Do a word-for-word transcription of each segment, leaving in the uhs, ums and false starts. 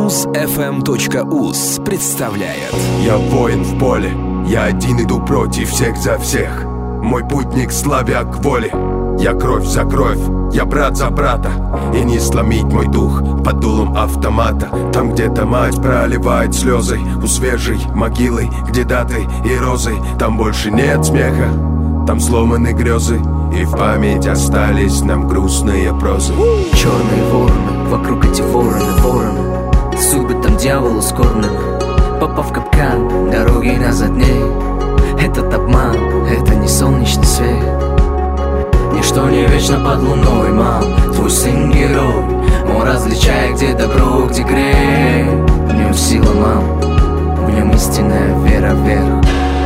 муз эф эм точка уз представляет. Я воин в поле, я один иду против всех за всех. Мой путник слабяк воли. Я кровь за кровь, я брат за брата. И не сломить мой дух под дулом автомата. Там где-то мать проливает слезы у свежей могилы, где даты и розы. Там больше нет смеха, там сломаны грезы, и в память остались нам грустные прозы. Черные вороны, вокруг эти вороны, вороны. Судьбы там дьяволу скорбным. Попав в капкан, дороги назад нет. Этот обман, это не солнечный свет. Ничто не вечно под луной, мам. Твой сын герой, он различает, где добро, где грех. В нем сила, мам, в нем истинная вера вверх.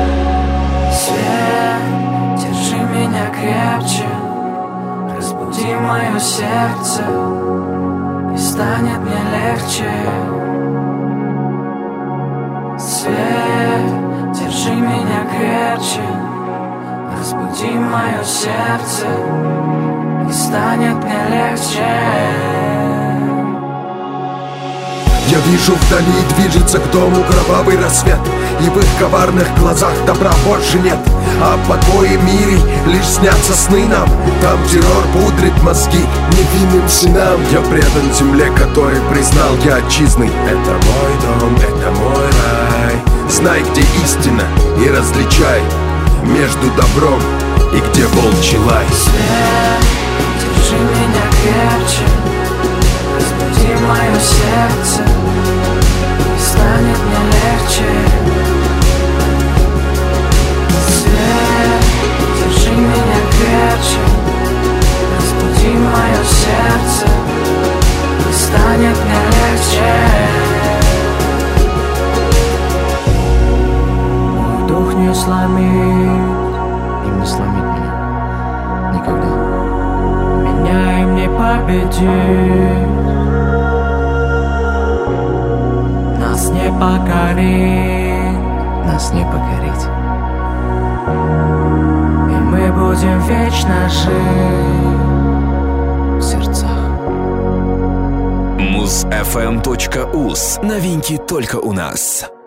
Свет, держи меня крепче, разбуди мое сердце, и станет мне легче. Свет, держи меня крепче, разбуди мое сердце, и станет мне легче. Я вижу вдали движется к дому кровавый рассвет, и в их коварных глазах добра больше нет. А в покое мире лишь снятся сны нам. Там террор пудрит мозги невинным сынам. Я предан земле, которой признал я отчизной. Это мой дом, это мой рай. Знай, где истина, и различай между добром и где волчий лай. Свет, держи меня крепче, разбуди мое сердце, и станет мне легче. Свет, держи меня крепче, разбуди мое сердце, и станет мне легче. Мой дух не сломит, Им не сломить меня никогда. меня им не победить, нас не покорить, Нас не покорить. и мы будем вечно жить В сердцах. муз эф эм точка уз. Новинки только у нас.